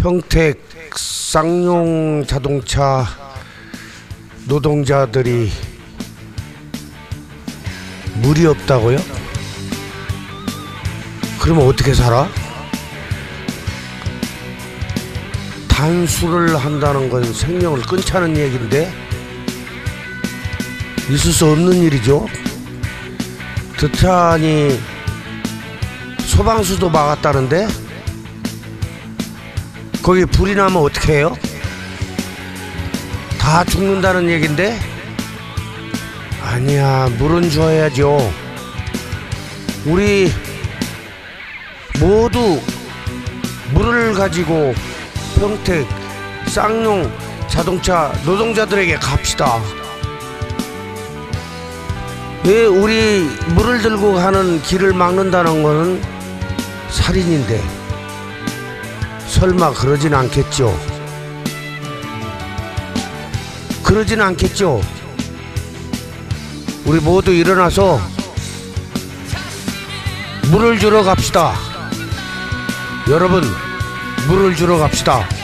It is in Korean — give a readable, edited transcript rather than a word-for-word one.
평택 쌍용 자동차 노동자들이 물이 없다고요? 그러면 어떻게 살아? 단수를 한다는 건 생명을 끊자는 얘기인데 있을 수 없는 일이죠. 듣자니 소방수도 막았다는데 거기 불이 나면 어떻게 해요? 다 죽는다는 얘긴데? 아니야, 물은 줘야죠. 우리 모두 물을 가지고 평택 쌍용 자동차 노동자들에게 갑시다. 왜 우리 물을 들고 가는 길을 막는다는 거는 살인인데 설마 그러진 않겠죠? 그러진 않겠죠? 우리 모두 일어나서 물을 주러 갑시다. 여러분, 물을 주러 갑시다.